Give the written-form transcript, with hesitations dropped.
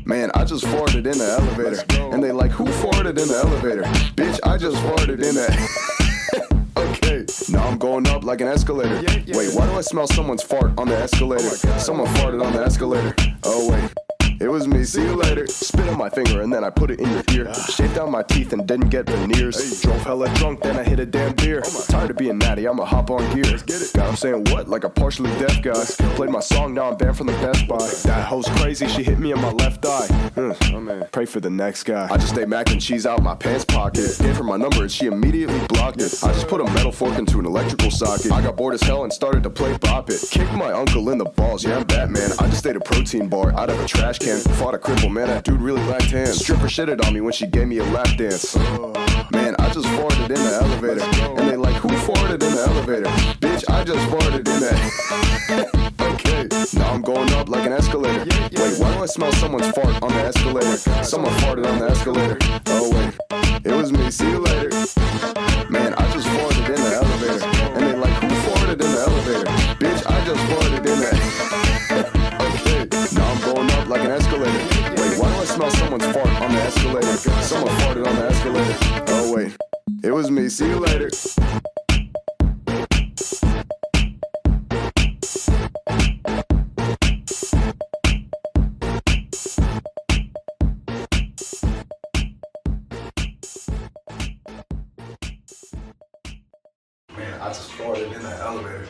Man, I just farted in the elevator. And they like, who farted in the elevator? Bitch, I just farted in the... Okay, now I'm going up like an escalator. Wait, why do I smell someone's fart on the escalator? Someone farted on the escalator. Oh, wait. It was me, see you later. Spit on my finger and then I put it in your ear. Shaved out my teeth and didn't get veneers. Drove hella drunk, then I hit a damn beer. Tired of being natty, I'ma hop on gear. God, I'm saying what? Like a partially deaf guy. Played my song, now I'm banned from the Best Buy. That hoe's crazy, she hit me in my left eye. Pray for the next guy. I just ate mac and cheese out my pants pocket. Gave her my number and she immediately blocked it. I just put a metal fork into an electrical socket. I got bored as hell and started to play Bop It. Kicked my uncle in the balls, yeah I'm Batman. I just ate a protein bar out of a trash can. Fought a cripple, man, that dude really lacked hands. Stripper shitted on me when she gave me a lap dance. Man, I just farted in the elevator. And they like, who farted in the elevator? Bitch, I just farted in that. Okay, now I'm going up like an escalator. Wait, why do I smell someone's fart on the escalator? Someone farted on the escalator. Oh wait, it was me, see you later. Man, I just farted in the elevator. And they like, who farted in the elevator? Bitch, I just farted in that. Okay, now I'm going up like an escalator. Wait, why do I smell someone's fart on the escalator? Someone farted on the escalator. Oh wait, it was me, see you later. Man, I just farted in that elevator.